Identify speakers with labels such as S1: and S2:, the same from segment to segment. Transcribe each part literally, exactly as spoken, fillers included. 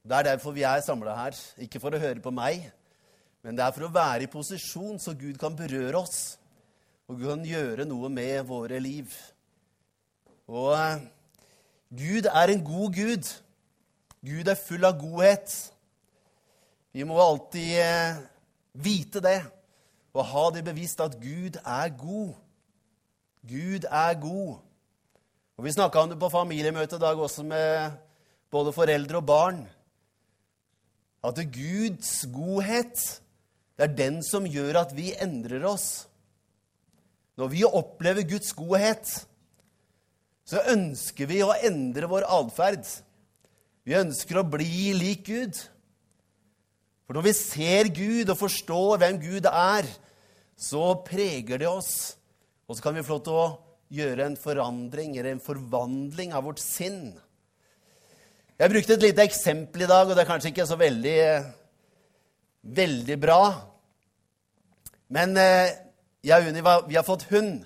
S1: Det er derfor vi er samlet her. Ikke for å høre på meg, men det er for å være i posisjon så Gud kan berøre oss. Og Gud kan gjøre noe med våre liv. Og eh, Gud er en god Gud. Gud er full av godhet. Vi må alltid eh, vite det, og ha det bevisst at Gud er god. Gud er god. Og vi snakket om det på familiemøtet i dag også med både foreldre og barn. At Guds godhet, det er den som gjør at vi endrer oss. Når vi opplever Guds godhet, så ønsker vi å endre vår adferd. Vi ønsker å bli lik Gud. For når vi ser Gud og forstår hvem Gud er, så preger det oss. Og så kan vi få lov til å gjøre en forandring eller en forvandling av vårt sinn. Jeg brukte et lite eksempel i dag, og det er kanskje ikke så veldig, veldig bra. Men eh, jeg og Unni, vi har fått hund.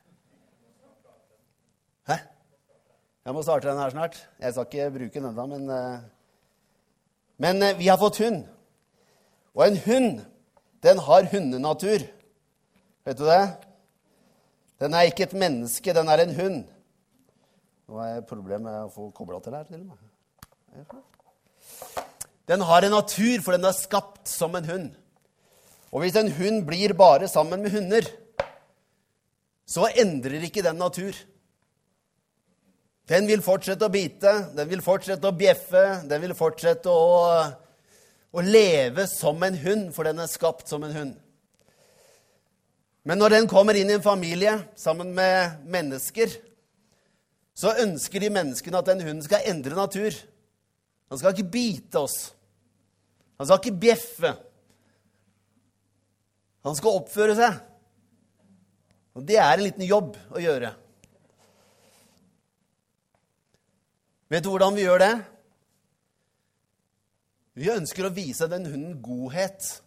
S1: Hæ? Jeg må starte den her snart. Jeg skal ikke bruke den enda, men, eh, men eh, vi har fått hund. Og en hund, den har hundenatur. Vet du det? Den er ikke et menneske, den er en hund. Nå er det problemet med å få koblet til her til meg. Den har en natur, for den er skapt som en hund. Og hvis en hund blir bare sammen med hunder, så endrer ikke den natur. Den vil fortsette å bite, den vil fortsette å bjeffe, den vil fortsette å, å leve som en hund, for den er skapt som en hund. Men når den kommer inn i en familie sammen med mennesker, så ønsker de menneskene at den hunden skal endre natur. Han skal ikke bite oss. Han skal ikke bjeffe. Han skal oppføre seg. Og det er en liten jobb å gjøre. Vet du hvordan vi gjør det? Vi ønsker å vise den hunden godhet.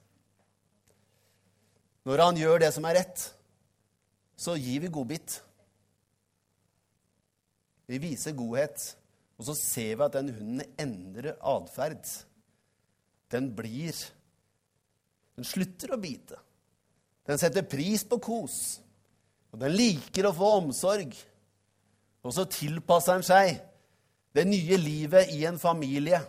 S1: Når han gjør det som er rett, så gir vi godbit. Vi viser godhet, og så ser vi at den hunden endrer adferd. Den blir, den slutter å bite. Den setter pris på kos, og den liker å få omsorg. Og så tilpasser den seg det nye livet i en familie.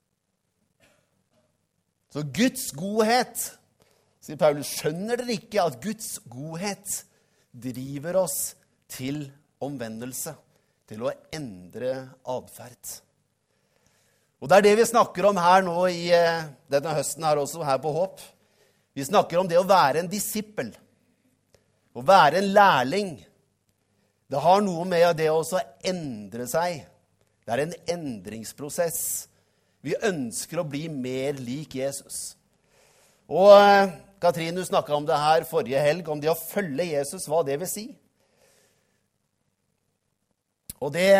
S1: Så Guds godhet, sier Paulus, skjønner dere ikke at Guds godhet driver oss til omvendelse, til å endre adferd. Og det er det vi snakker om her nå i denne høsten her også, her på Håp. Vi snakker om det å være en disippel, å være en lærling. Det har noe med det å endre seg. Det er en endringsprosess. Vi ønsker å bli mer lik Jesus. Og Katrine, du snakket om det her forrige helg, om det å følge Jesus, hva det vil si. Og det,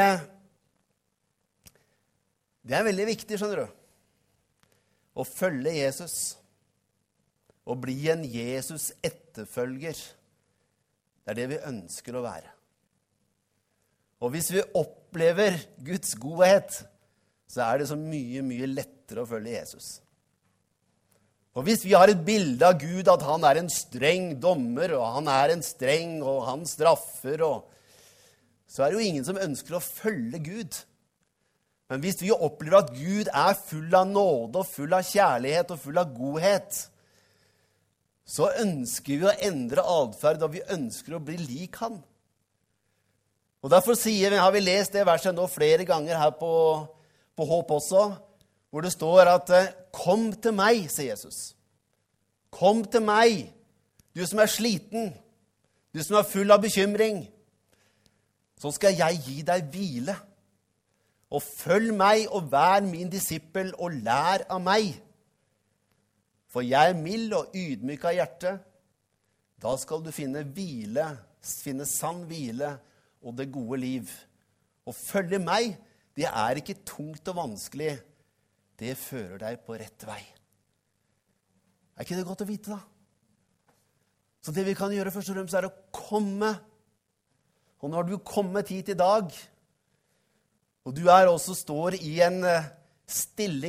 S1: det er veldig viktig, skjønner du. Å følge Jesus. Å bli en Jesus-etterfølger. Det er det vi ønsker å være. Og hvis vi opplever Guds godhet, så er det så mye, mye lettere å følge Jesus. Og hvis vi har et bilde av Gud at han er en streng dommer, og han er en streng, og han straffer, og så er det jo ingen som ønsker å følge Gud. Men hvis vi opplever at Gud er full av nåde, og full av kjærlighet, og full av godhet, så ønsker vi å endre adferd, og vi ønsker å bli lik han. Og derfor sier, har vi lest det verset nå flere ganger her på, på Håp også, hvor det står at «Kom til meg», sier Jesus. «Kom til meg, du som er sliten, du som er full av bekymring. Så skal jeg gi deg hvile. Og følg meg og vær min disippel og lær av meg. For jeg er mild og ydmyk av hjerte. Da skal du finne hvile, finne sann hvile og det gode liv. Og følge meg, det er ikke tungt og vanskelig. Det fører deg på rett vei. Er ikke det godt å vite da? Så det vi kan gjøre først og fremst er å komme. Og når du er kommet hit i dag, og du er også står i en stilling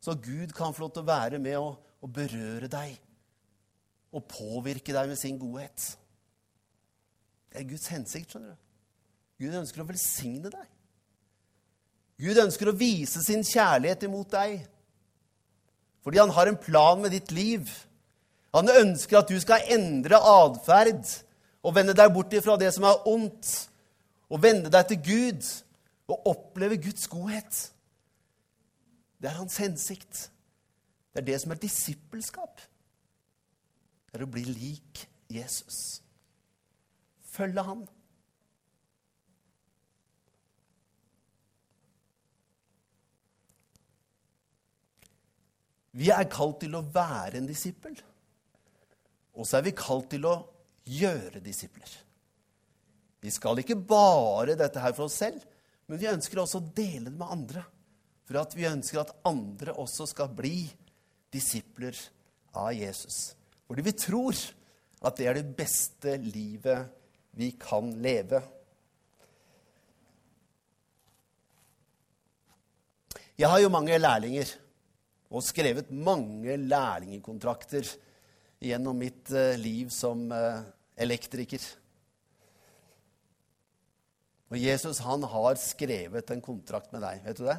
S1: så Gud kan få lov til å være med og, og berøre deg og påvirke deg med sin godhet. Det er Guds hensikt, skjønner du. Gud ønsker å velsigne deg. Gud ønsker å vise sin kjærlighet imot deg, fordi han har en plan med ditt liv. Han ønsker at du skal endre adferd og vende deg bort ifra det som er ondt, og vende deg til Gud og oppleve Guds godhet. Det er hans hensikt. Det er det som er disippelskap. Det er å bli lik Jesus. Følge han. Vi er kalt til å være en disippel. Og så er vi kalt til å gjøre disipler. Vi skal ikke bare dette her for oss selv, men vi ønsker også å dele det med andre. For at vi ønsker at andre også skal bli disipler av Jesus. Fordi vi tror at det er det beste livet vi kan leve. Jeg har jo mange lærlinger, og skrevet mange lærlingekontrakter gjennom mitt liv som elektriker. Og Jesus, han har skrevet en kontrakt med deg, vet du det?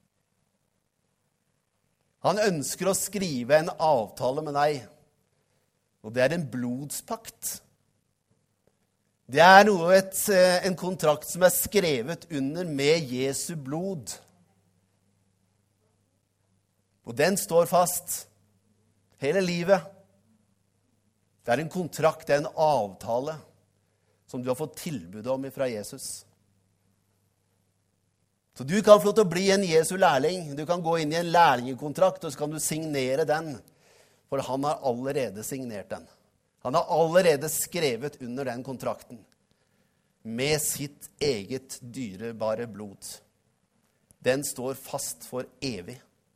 S1: Han ønsker å skrive en avtale med deg, og det er en blodspakt. Det er noe et, en kontrakt som er skrevet under med Jesu blod. Og den står fast hele livet. Det er en kontrakt, det er en avtale som du har fått tilbud om fra Jesus. Så du kan få lov til å bli en Jesu lærling. Du kan gå inn i en lærlingekontrakt, og så kan du signere den. For han har allerede signert den. Han har allerede skrevet under den kontrakten. Med sitt eget dyrebare blod. Den står fast for evig.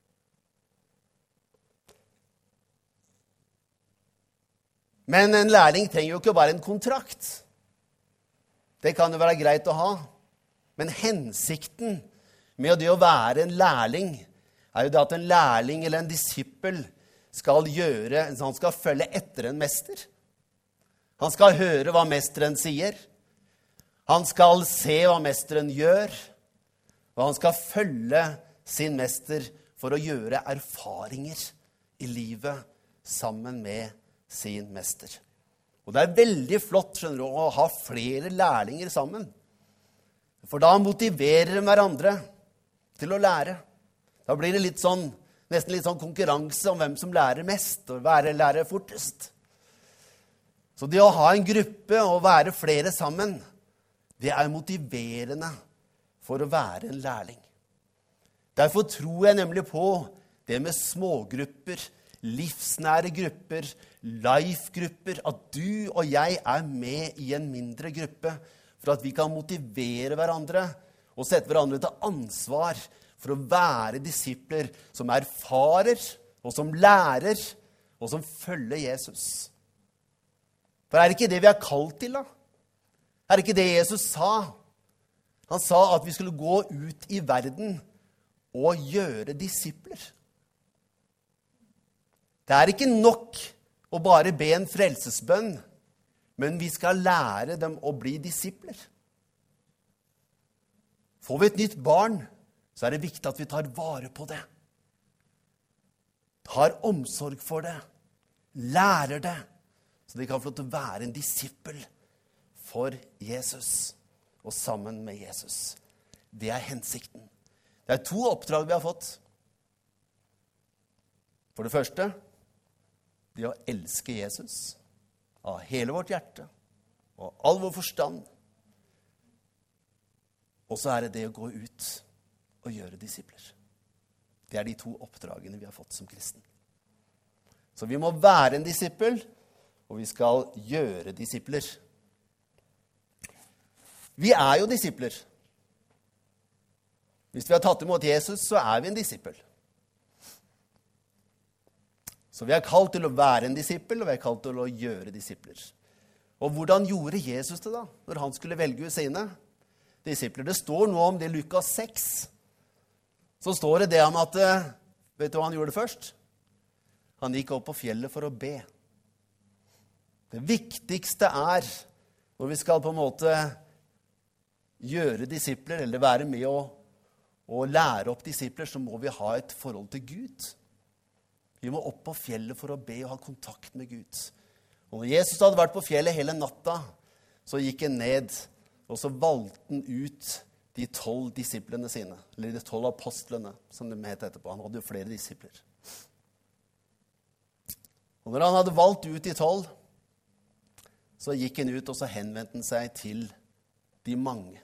S1: Men en lærling trenger jo ikke bare en kontrakt. Det kan jo være greit å ha. Men hensikten med det å være en lærling er jo det at en lærling eller en disippel skal gjøre, han skal følge etter en mester. Han skal høre hva mesteren sier. Han skal se hva mesteren gjør. Og han skal følge sin mester for å gjøre erfaringer i livet sammen med sin mester. Og det er veldig flott, skjønner du, å ha flere lærlinger sammen. For da motiverer de hverandre til å lære. Da blir det litt sånn, nesten litt sånn konkurranse om hvem som lærer mest, og være lærer fortest. Så det å ha en gruppe og være flere sammen, det er motiverende for å være en lærling. Derfor tror jeg nemlig på det med smågrupper, livsnære grupper, life-grupper, at du og jeg er med i en mindre gruppe, for at vi kan motivere hverandre og sette hverandre til ansvar for å være disipler som erfarer og som lærer og som følger Jesus. For er det ikke det vi er kalt til da? Er det ikke det Jesus sa? Han sa at vi skulle gå ut i verden og gjøre disipler. Det er ikke nok å bare be en frelsesbønn, men vi skal lære dem å bli disipler. Får vi et nytt barn, så er det viktig at vi tar vare på det. Tar omsorg for det. Lærer det. Så de kan få lov til å være en disippel for Jesus. Og sammen med Jesus. Det er hensikten. Det er to oppdrag vi har fått. For det første, det å elske Jesus av hele vårt hjerte og all vår forstand. Og så er det det å gå ut og gjøre disipler. Det er de to oppdragene vi har fått som kristen. Så vi må være en disippel, og vi skal gjøre disipler. Vi er jo disipler. Hvis vi har tatt imot Jesus, så er vi en disippel. Så vi er kalt til å være en disippel, og vi er kalt til å gjøre disipler. Og hvordan gjorde Jesus det da, når han skulle velge ut sine disipler? Det står noe om det i Lukas seks. Så står det det om at vet du hva han gjorde først? Han gikk opp på fjellet for å be. Det viktigste er, når vi skal på en måte gjøre disipler, eller være med å, å lære opp disipler, så må vi ha et forhold til Gud. Vi må opp på fjellet for å be og ha kontakt med Gud. Og når Jesus hadde vært på fjellet hele natta, så gikk han ned, og så valgte han ut de tolv disiplene sine, eller de tolv apostlene, som de het etterpå. Han hadde jo flere disipler. Og når han hadde valgt ut de tolv, så gikk han ut, og så henvendte han seg til de mange.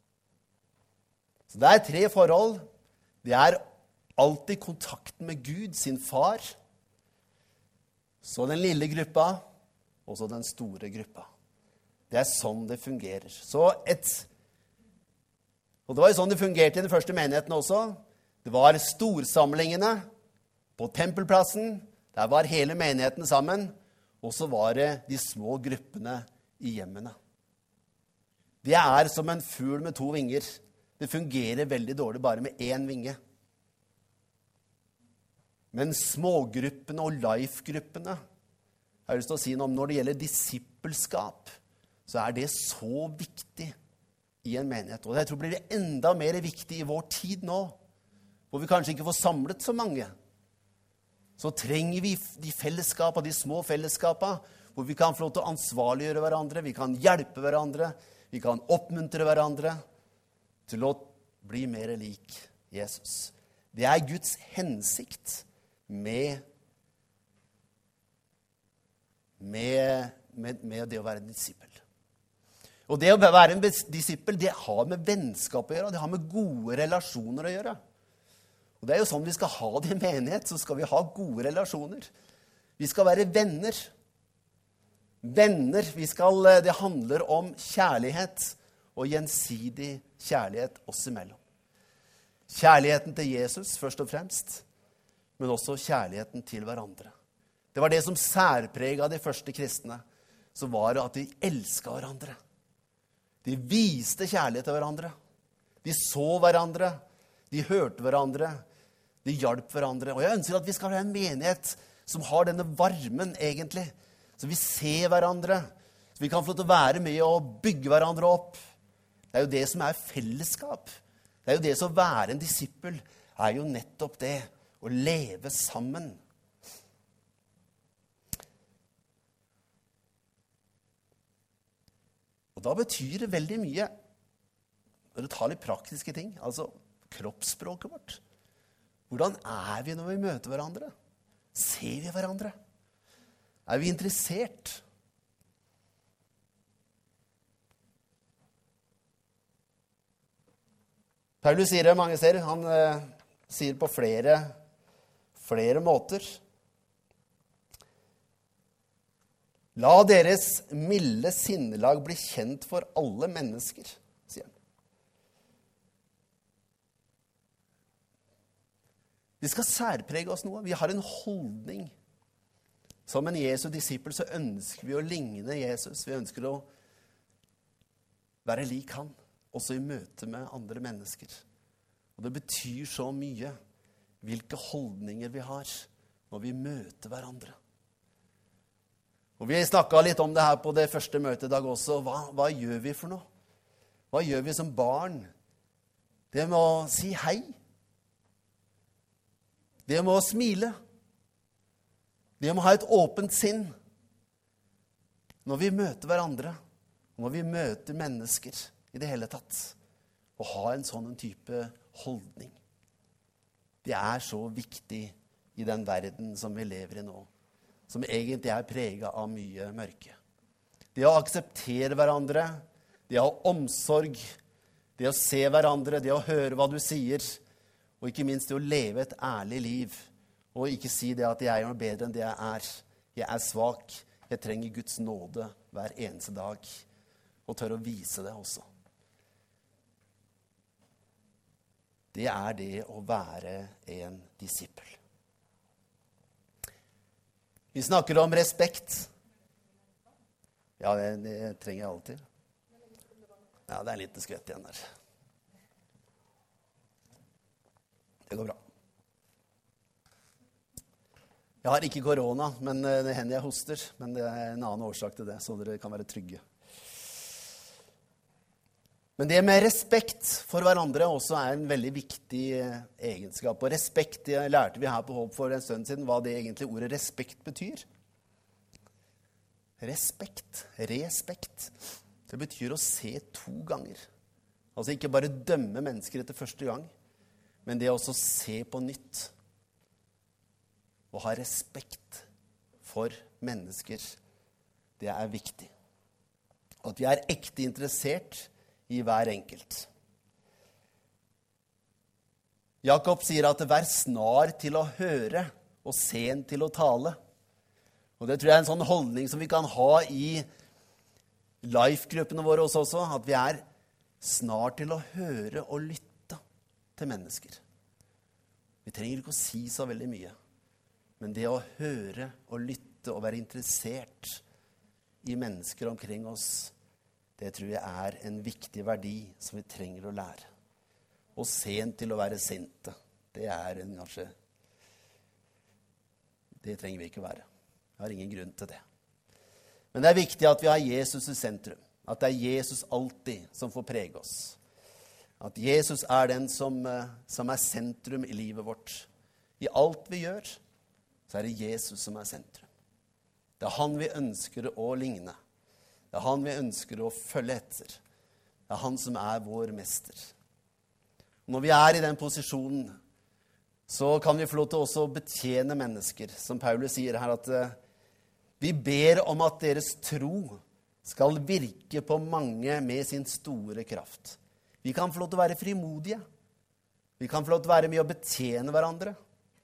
S1: Så det er tre forhold. Det er alltid kontakten med Gud, sin far, så den lille gruppa, og så den store gruppa. Det er sånn det fungerer. Så et, og det var jo sånn det fungerte i den første menigheten også. Det var storsamlingene på tempelplassen, der var hele menigheten sammen, og så var det de små gruppene i hjemmene. Det er som en fugl med to vinger. Det fungerer veldig dårlig bare med én vinge. Men smågruppene og life-gruppene, jeg har lyst til å si noe om når det gjelder disippelskap, så er det så viktig i en menighet. Og jeg tror det blir enda mer viktig i vår tid nå, hvor vi kanskje ikke får samlet så mange. Så trenger vi de fellesskapene, de små fellesskapene, hvor vi kan få lov til å ansvarliggjøre hverandre, vi kan hjelpe hverandre, vi kan oppmuntre hverandre til å bli mer lik Jesus. Det er Guds hensikt med, med, med, med det å være en disippel. Og det å være en disippel, det har med vennskap å gjøre, det har med gode relasjoner å gjøre. Og det er jo sånn vi skal ha det i menighet, så skal vi ha gode relasjoner. Vi skal være venner. Venner, vi skal, det handler om kjærlighet og gjensidig kjærlighet oss imellom. Kjærligheten til Jesus først og fremst, men også kjærligheten til hverandre. Det var det som særpreget de første kristne, så var det at de elsket hverandre. De viste kjærlighet til hverandre. De så hverandre, de hørte hverandre, de hjalp hverandre. Og jeg ønsker at vi skal ha en menighet som har denne varmen egentlig, så vi ser hverandre, så vi kan få lov til å være med og bygge hverandre opp. Det er jo det som er fellesskap. Det er jo det som å være en disippel, er jo nettopp det, å leve sammen. Og da betyr det veldig mye, når du tar litt praktiske ting, altså kroppsspråket vårt. Hvordan er vi når vi møter hverandre? Ser vi hverandre? Er vi interessert? Paulus sier det mange ser. Han eh, sier på flere, flere måter. La deres milde sinnelag bli kjent for alle mennesker, sier han. Vi skal særprege oss noe. Vi har en holdning. Som en Jesu disippel så ønsker vi å ligne Jesus. Vi ønsker å være lik han, også i møte med andre mennesker. Og det betyr så mye hvilke holdninger vi har når vi møter hverandre. Og vi snakket litt om det her på det første møtet i dag også. Hva, hva gjør vi for noe? Hva gjør vi som barn? Det med å si hei. Det med å smile. Det med å ha et åpent sinn. Når vi møter hverandre, når vi møter mennesker i det hele tatt, å ha en sånn type holdning. Det er så viktig i den verden som vi lever i nå, som egentlig er preget av mye mørke. Det å akseptere hverandre, det å ha omsorg, det å se hverandre, det å høre hva du sier, og ikke minst det å leve et ærlig liv, og ikke si det at jeg er noe bedre enn det jeg er. Jeg er svak, jeg trenger Guds nåde hver eneste dag, og tør å vise det også. Det er det å være en disippel. Vi snakker om respekt. Ja, det, det trenger jeg alltid. Ja, det er en liten skvett igjen der. Det går bra. Jeg har ikke korona, men det hender jeg hoster. Men det er en annen årsak til det, så dere kan være trygge. Men det med respekt for hverandre også er en veldig viktig egenskap. Og respekt, det lærte vi her på Håp for en stund siden, hva det egentlig ordet respekt betyr. Respekt, respekt, det betyr å se to ganger. Altså ikke bare dømme mennesker etter første gang, men det også se på nytt. Å ha respekt for mennesker, det er viktig. Og at vi er ekte interessert i hver enkelt. Jakob sier at vær snar til å høre og sen til å tale. Og det tror jeg er en sånn holdning som vi kan ha i life-gruppene våre også, at vi er snar til å høre og lytte til mennesker. Vi trenger ikke å si så veldig mye. Men det å høre og lytte og være interessert i mennesker omkring oss, det tror jeg er en viktig verdi som vi trenger å lære. Og sent til å være sinte, det er en kanskje... Det trenger vi ikke å være. Jeg har ingen grunn til det. Men det er viktig at vi har Jesus i sentrum. At det er Jesus alltid som får prege oss. At Jesus er den som, som er sentrum i livet vårt. I alt vi gjør, så er det Jesus som er sentrum. Det er han vi ønsker å ligne. Det er han vi ønsker å følge etter. Det er han som er vår mester. Når vi er i den posisjonen, så kan vi få lov til også å betjene mennesker. Som Paulus sier her, at uh, vi ber om at deres tro skal virke på mange med sin store kraft. Vi kan få lov til å være frimodige. Vi kan få lov til å være med å betjene hverandre.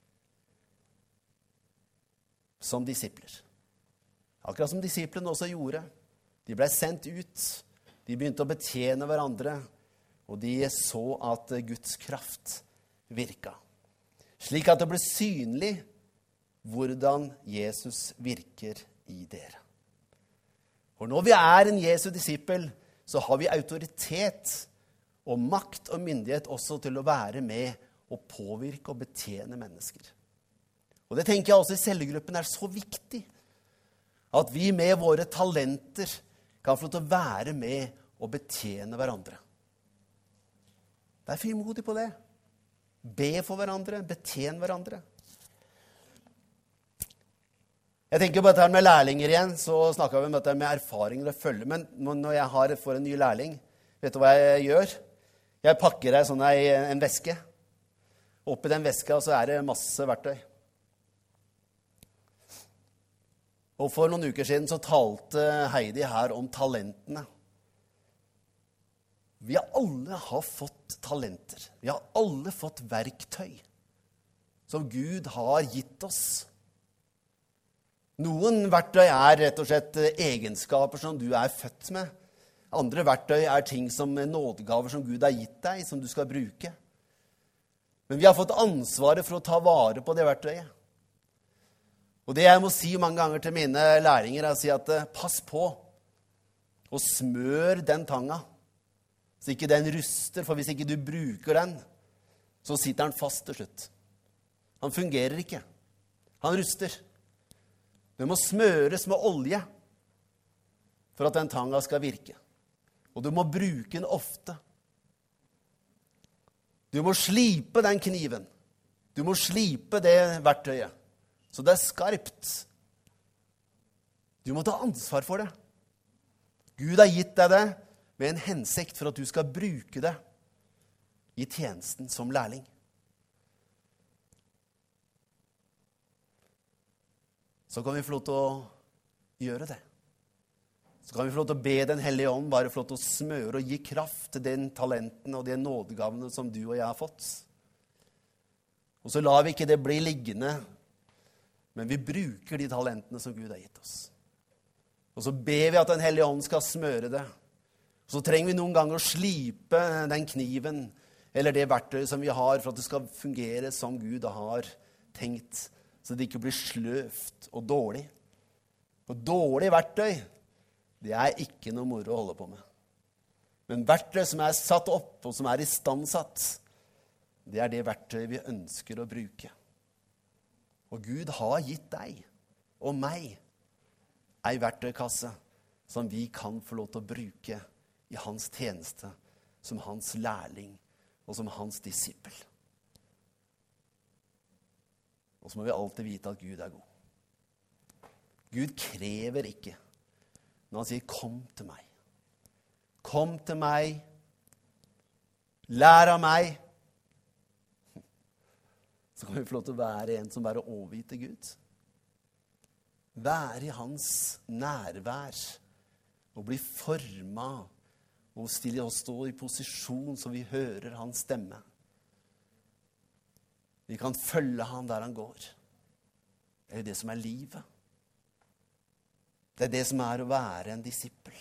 S1: Som disipler. Akkurat som disiplene også gjorde. De ble sendt ut. De begynte å betjene hverandre. Og de så at Guds kraft virka. Slik at det ble synlig hvordan Jesus virker i dere. For når vi er en Jesu disippel, så har vi autoritet og makt og myndighet også til å være med og påvirke og betjene mennesker. Og det tenker jeg også i cellegruppen er så viktig, at vi med våre talenter kan få til å være med og betjene hverandre. Vær frimodig på det. Be for hverandre, betjen hverandre. Jeg tenker på dette her med lærlinger igjen, så snakket vi om dette med erfaringer og følge. Men når jeg har for en ny lærling, vet du hva jeg gjør? Jeg pakker deg sånn i en veske. Oppi den veska så er det masse verktøy. Og for noen uker siden så talte Heidi her om talentene. Vi har alle har fått talenter. Vi har alle fått verktøy som Gud har gitt oss. Noen verktøy er rett og slett egenskaper som du er født med. Andre verktøy er ting som nådegaver som Gud har gitt deg, som du skal bruke. Men vi har fått ansvaret for å ta vare på det verktøyet. Og det jeg må si mange ganger til mine læringer er å si at pass på og smør den tanga, så ikke den ruster, for hvis ikke du bruker den, så sitter den fast til slutt. Han fungerer ikke. Han ruster. Den må smøres med olje for at den tanga skal virke. Og du må bruke den ofte. Du må slipe den kniven. Du må slipe det verktøyet. Så det er skarpt. Du må ta ansvar for det. Gud har gitt deg det med en hensikt for at du skal bruke det i tjenesten som lærling. Så kan vi få lov til å gjøre det. Så kan vi få lov til å be Den Hellige Ånd bare få lov til å smøre og gi kraft til den talenten og de nådegavene som du og jeg har fått. Og så lar vi ikke det bli liggende, men vi bruker de talentene som Gud har gitt oss. Og så ber vi at Den Hellige Ånd skal smøre det. Og så trenger vi noen ganger å slipe den kniven, eller det verktøyet som vi har, for at det skal fungere som Gud har tenkt, så det ikke blir sløvt og dårlig. Og dårlig verktøy, det er ikke noe moro å holde på med. Men verktøy som er satt opp, og som er istandsatt, det er det verktøyet vi ønsker å bruke. Og Gud har gitt deg og meg ei verktøykasse som vi kan få lov til å bruke i hans tjeneste, som hans lærling og som hans disippel. Og så må vi alltid vite at Gud er god. Gud krever ikke når han sier, kom til meg. Kom til meg. Lær av meg. Så kan vi få lov til å være en som bare overgitt til Gud. Være i hans nærvær. Og bli formet. Og stille og stå i posisjon så vi hører hans stemme. Vi kan følge han der han går. Det er jo det som er livet. Det er det som er å være en disippel.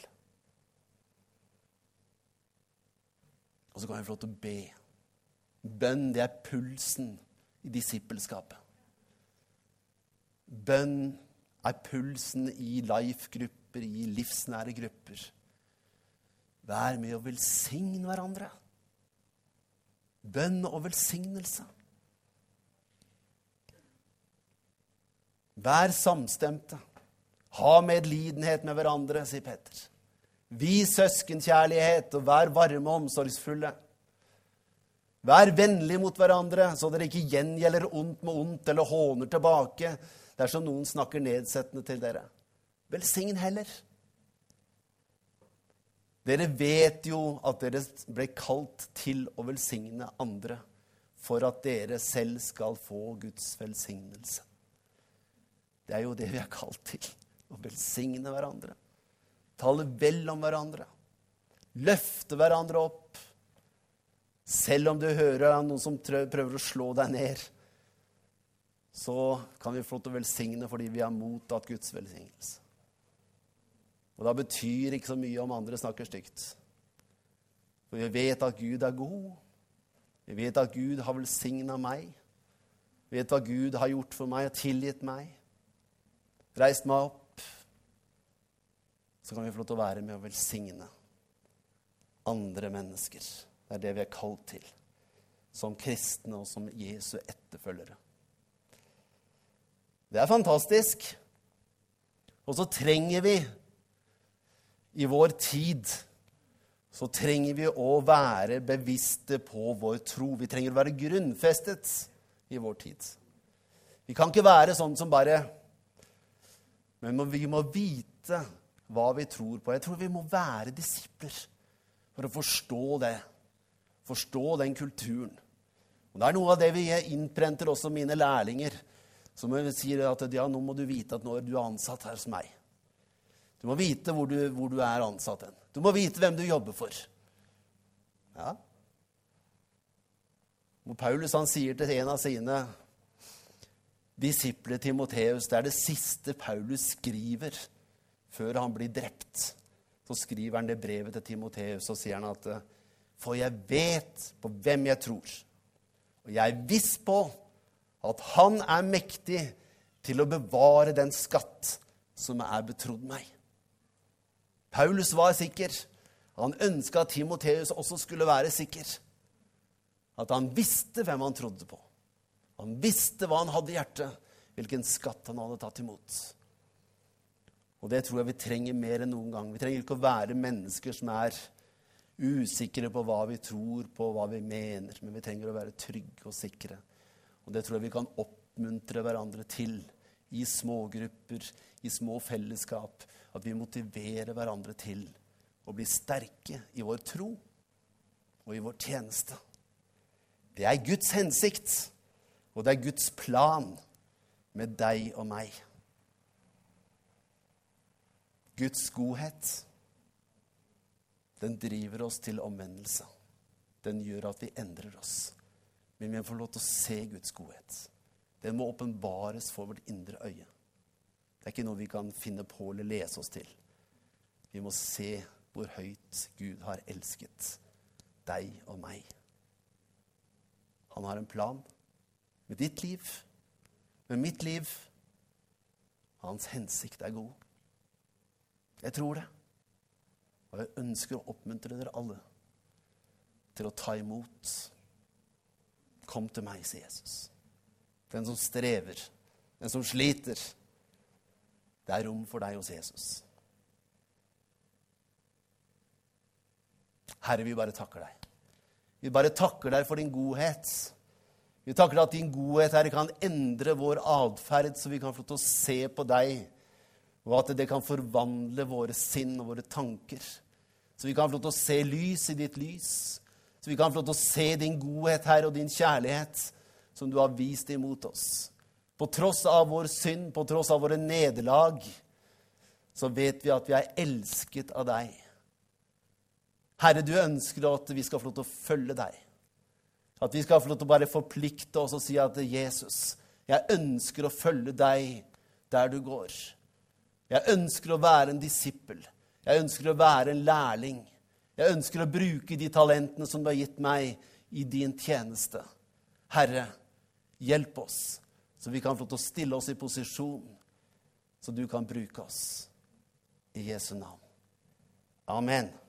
S1: Og så kan vi få lov til å be. Bønn, det er pulsen i disippelskapet. Bønn er pulsen i life-grupper, i livsnære grupper. Vær med å velsigne hverandre. Bønn og velsignelse. Vær samstemte. Ha medlidenhet med hverandre, sier Peter. Vis søskenkjærlighet og vær varme og omsorgsfulle. Vær vennlig mot hverandre, så dere ikke gjengjelder ondt med ondt eller håner tilbake dersom noen snakker nedsettende til dere. Velsign heller. Dere vet jo at dere ble kalt til å velsigne andre for at dere selv skal få Guds velsignelse. Det er jo det vi er kalt til. Å velsigne hverandre. Tale vel om hverandre. Løfte hverandre opp. Selv om du hører noen som prøver å slå deg ned, så kan vi få til å velsigne fordi vi har mottatt Guds velsignelse. Og da betyr ikke så mye om andre snakker stygt. For vi vet at Gud er god. Vi vet at Gud har velsignet meg. Vi vet hva Gud har gjort for meg og tilgitt meg. Reist meg opp. Så kan vi få lov til å være med å velsigne andre mennesker. Det er det vi er kalt til. Som kristne og som Jesu etterfølgere. Det er fantastisk. Og så trenger vi i vår tid, så trenger vi å være bevisste på vår tro. Vi trenger å være grunnfestet i vår tid. Vi kan ikke være sånn som bare, men vi må vite hva vi tror på. Jeg tror vi må være disipler for å forstå det. Forstå den kulturen. Og det er noe av det vi innprenter også mine lærlinger. Som sier at ja, nå må du vite at når du er ansatt her hos meg. Du må vite hvor du, hvor du er ansatt hen. Du må vite hvem du jobber for. Ja. Og Paulus han sier til en av sine disipler Timotheus, det er det siste Paulus skriver før han blir drept. Så skriver han det brevet til Timotheus, og sier han at for jeg vet på hvem jeg tror, og jeg er viss på at han er mektig til å bevare den skatt som er betrodd meg. Paulus var sikker. Han ønsket at Timotheus også skulle være sikker. At han visste hvem han trodde på. Han visste hva han hadde i hjertet, hvilken skatt han hadde tatt imot. Og det tror jeg vi trenger mer enn noen gang. Vi trenger ikke å være mennesker som er usikre på hva vi tror på, hva vi mener, men vi trenger å være trygge og sikre. Og det tror jeg vi kan oppmuntre hverandre til i små grupper, i små fellesskap, at vi motiverer hverandre til å bli sterke i vår tro og i vår tjeneste. Det er Guds hensikt, og det er Guds plan med deg og meg. Guds godhet, den driver oss til omvendelse. Den gjør at vi endrer oss. Men vi får lov til å se Guds godhet. Den må åpenbares for vårt indre øye. Det er ikke noe vi kan finne på eller lese oss til. Vi må se hvor høyt Gud har elsket deg og meg. Han har en plan med ditt liv, med mitt liv. Hans hensikt er god. Jeg tror det. Og jeg ønsker å oppmuntre dere alle til å ta imot. Kom til meg, sier Jesus. Den som strever, den som sliter. Det er rom for deg hos Jesus. Herre, vi bare takker deg. Vi bare takker deg for din godhet. Vi takker deg at din godhet, Herre, kan endre vår adferd, så vi kan få til å se på deg, og at det kan forvandle våre sinn og våre tanker. Så vi kan få til å se lys i ditt lys. Så vi kan få til å se din godhet, Herre, og din kjærlighet, som du har vist imot oss. På tross av vår synd, på tross av våre nederlag, så vet vi at vi er elsket av deg. Herre, du ønsker at vi skal få lov til å følge deg. At vi skal få lov til å bare forplikte oss og si at Jesus, jeg ønsker å følge deg der du går. Jeg ønsker å være en disippel. Jeg ønsker å være en lærling. Jeg ønsker å bruke de talentene som du har gitt meg i din tjeneste. Herre, hjelp oss, så vi kan få lov til å stille oss i posisjon, så du kan bruke oss. I Jesu navn. Amen.